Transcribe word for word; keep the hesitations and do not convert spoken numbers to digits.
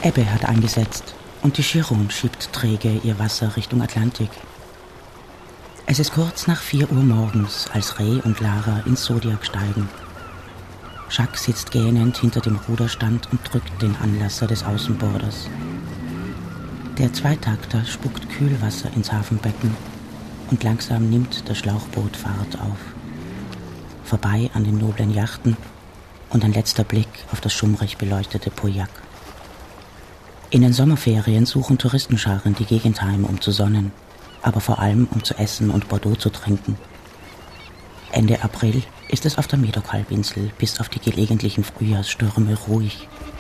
Ebbe hat eingesetzt und die Chiron schiebt träge ihr Wasser Richtung Atlantik. Es ist kurz nach vier Uhr morgens, als Ray und Lara ins Zodiac steigen. Jacques sitzt gähnend hinter dem Ruderstand und drückt den Anlasser des Außenborders. Der Zweitakter spuckt Kühlwasser ins Hafenbecken und langsam nimmt das Schlauchboot Fahrt auf. Vorbei an den noblen Yachten und ein letzter Blick auf das schummrig beleuchtete Pauillac. In den Sommerferien suchen Touristenscharen die Gegend heim, um zu sonnen, aber vor allem um zu essen und Bordeaux zu trinken. Ende April ist es auf der Medoc-Halbinsel bis auf die gelegentlichen Frühjahrsstürme ruhig.